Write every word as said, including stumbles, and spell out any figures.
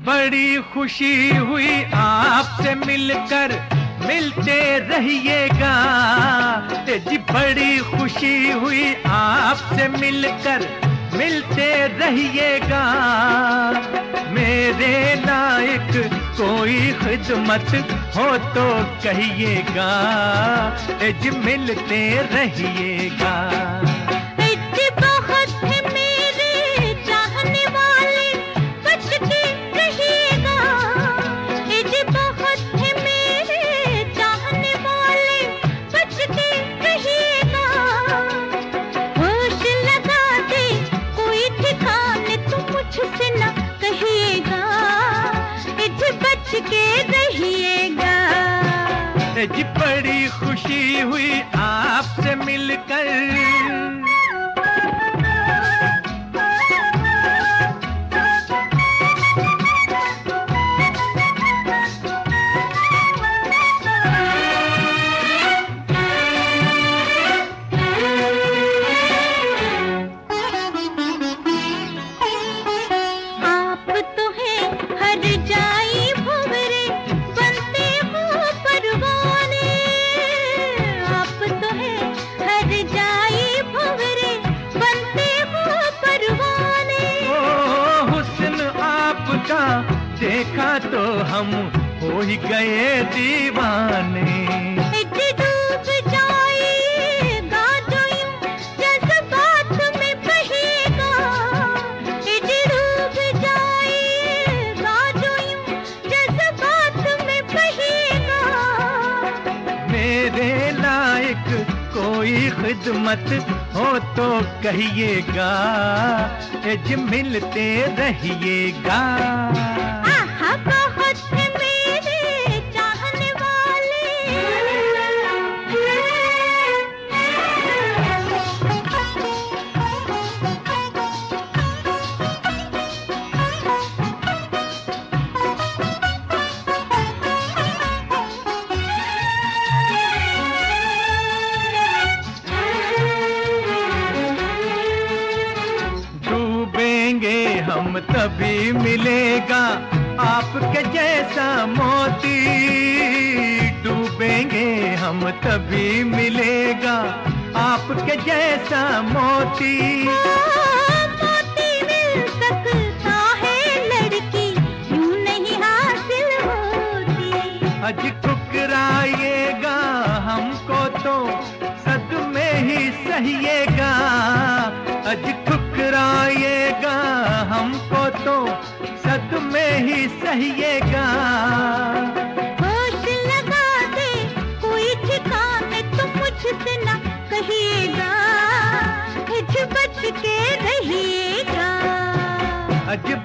बड़ी खुशी हुई आपसे मिलकर, मिलते रहिएगा। जी बड़ी खुशी हुई आपसे मिलकर, मिलते रहिएगा। मेरे लायक कोई खिदमत हो तो कहिएगा, जी मिलते रहिएगा। जी बड़ी खुशी हुई आपसे मिलकर। देखा तो हम हो ही गए दीवाने। डूब जाएगा जो यूं जज्बात में बहेगा, डूब जाएगा जो यूं जज्बात में बहेगा। मेरे लायक कोई खिदमत हो तो कहिएगा, जी मिलते रहिएगा। बहुत है मेरे चाहने वाले, डूबेंगे हम तभी मिलेगा आपके जैसा मोती। डूबेंगे हम तभी मिलेगा आपके जैसा मोती। मोती मिल सकता है लड़की, यूं नहीं हासिल होती। अज ठुकराइएगा हमको तो सदमे ही सहिएगा। अज ठुकराइएगा हमको तो सदमे ही सहिएगा। होश लगा दे कोई ठिकाने तो मुझसे ना कहिएगा, हिच बच के रहिएगा। अज